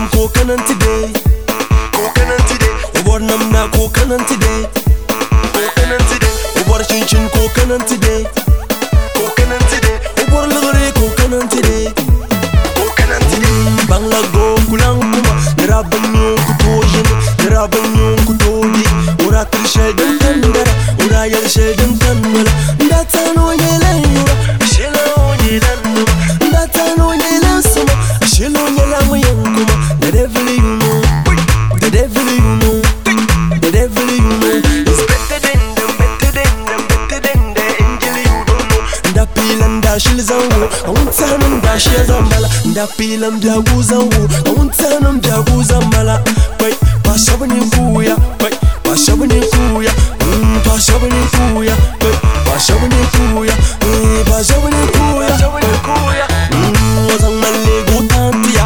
kokanan today. Kokanan today. Ubor namna kokanan today. Kokanan today. Ubor chinchin kokanan today. Kokanan today. Ubor lagare kokanan today. Kokanan today. Bangla go kulang kuma. Narabanyo kutojin. Narabanyo kutodi. Ura krishedin tandara. Ura yalshedin tandala. Ndatano yelan yura. Shela onyelan numa. Ndatano yelan suma. Shela onyelan mayankuma. The devil you know. The devil you know. The devil you know. It's better than them, better than them, better than the angel you don't know. Ndapilam da shilzangu. Awuntanum da shilzambala. Ndapilam da guzangu. Awuntanum da guzambala. Wait, pashabani kuya. Wait, pashabani kuya. Pashabani kuya. Wait, pashabani kuya. Pashabani kuya. Pashabani kuya. Wazang malego tantia.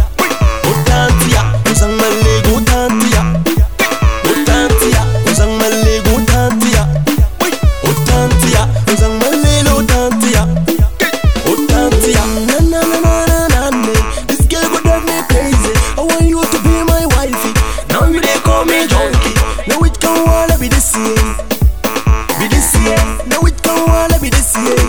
Otantia. Wazang malego tantia. Otantia. Wazang malego tantia. Otantia. Wazang malego tantia. Otantia. Na na na na na na. This girl would drive me crazy. I want you to be my wifey. Now you they call me junkie. Now it can wanna be this year. Be this year. Now it can wanna be this year.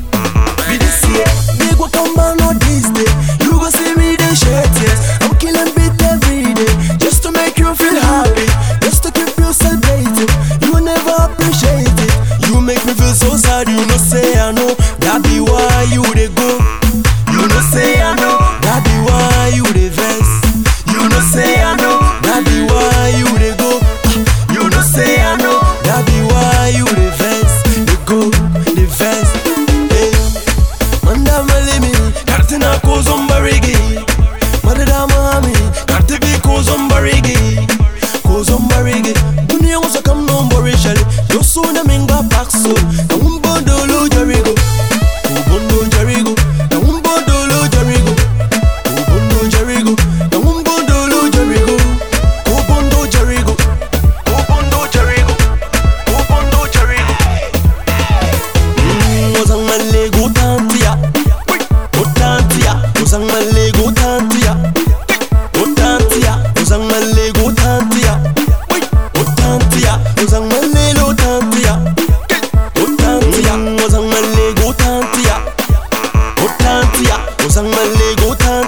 Be this year. They go come back on this day. You go see me they shed tears. I'm killing beat every day. Just to make you feel happy. Just to keep you celebrating. You never appreciate it. You make me feel so sad. You know say I know. That be why you they go. You know say I know. That be why you they vex. You know say I know. That be why you they go. You know say I know. That be why you they vex. They go, they vex. Hey, manda malimi, kartina ko zombarigi. Madada mami, kartibi ko zombarigi. Ko zombarigi. Dunia wasa kam no mborishali. Yosu na minga pakso. Kaumbondo lo jarigo. Kubondo jarigo. Kaumbondo lo jarigo. Kubondo jarigo. Kaumbondo lo jarigo. Kubondo jarigo. Kubondo jarigo. Kubondo jarigo. Wazang malego tantia. Otantia. Wazang malego tantia. Otantia. Wazang malego tantia. Otantia. Wazang malego tantia. Otantia. Wazang malego tantia. Otantia. Wazang malego tantia.